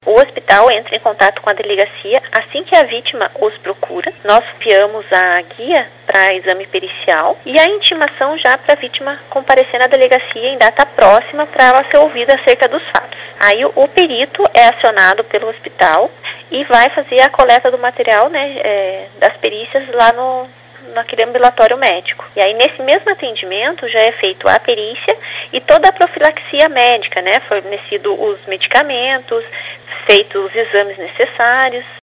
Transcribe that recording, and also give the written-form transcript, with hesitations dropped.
O hospital entra em contato com a delegacia assim que a vítima os procura. Nós enviamos a guia para exame pericial e a intimação já para a vítima comparecer na delegacia em data próxima para ela ser ouvida acerca dos fatos. Aí o perito é acionado pelo hospital e vai fazer a coleta do material, né, das perícias lá naquele ambulatório médico. E aí nesse mesmo atendimento já é feito a perícia e toda a profilaxia médica, né, fornecido os medicamentos, feitos os exames necessários.